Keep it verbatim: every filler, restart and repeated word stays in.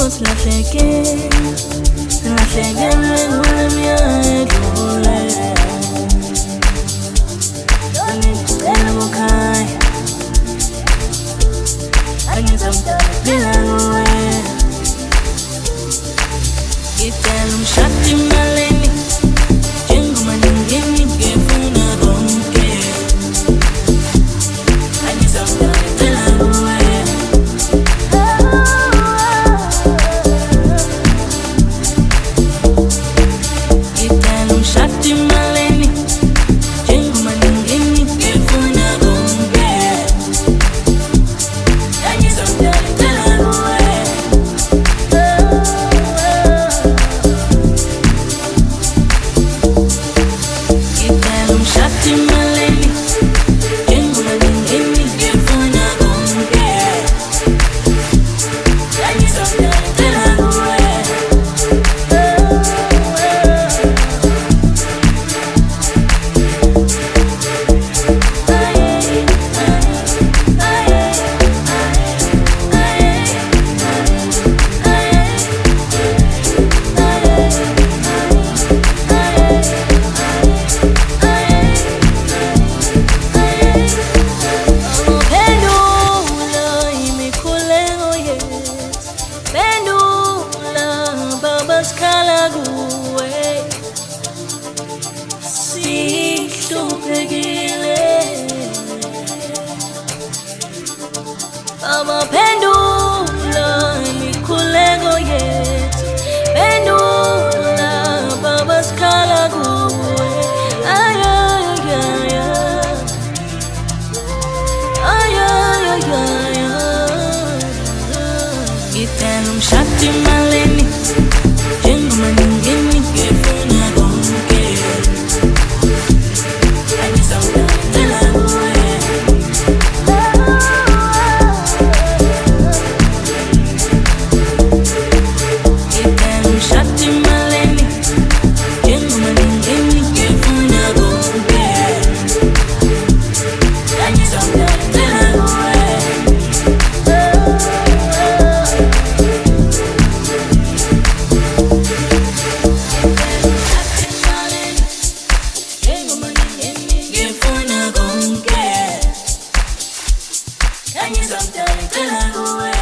silahleke, silahlekelwe ngolemiyaedlule. Angicela bukhaya, angizamdala nguwe. Ngicela umshado emalini, njengoba ningeni ngifuna konke. Angizamdala nguwe. Ngicela umshado emalini, njengoba ningeni ngifuna konke. Angizamdala nguwe. Ngicela umshado emalini, njengoba ningeni ngifuna konke. Angizamdala nguwe. Pendula imikhuleko yethu, pendula baba sikhala kuwe. Sihluphekile baba, pendula imikhuleko yethu, pendula baba sikhala kuwe. Ay, ay, ay, ay, ay, ay, ay, ay, ay. Ngicela umshado emalini, njengoba ningeni ngifuna konke. Angizamdala nguwe. Ngicela umshado emalini, njengoba ningeni ngifuna konke. Angizamdala nguwe. Njengoba ningeni ngifuna konke. Angizamdala nguwe.